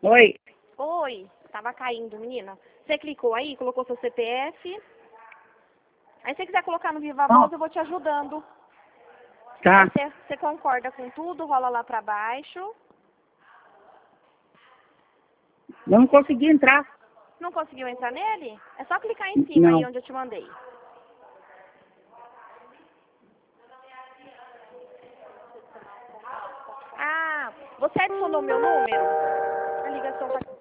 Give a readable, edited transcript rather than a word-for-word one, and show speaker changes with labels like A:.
A: Oi.
B: Oi, tava caindo, menina. Você clicou aí, colocou seu CPF. Aí se você quiser colocar no Viva Voz, eu vou te ajudando.
A: Tá.
B: Aí você concorda com tudo, rola lá pra baixo.
A: Não consegui entrar.
B: Não conseguiu entrar nele? É só clicar em cima aí
A: Não.
B: onde eu te mandei. Ah, você adicionou meu número? A ligação tá...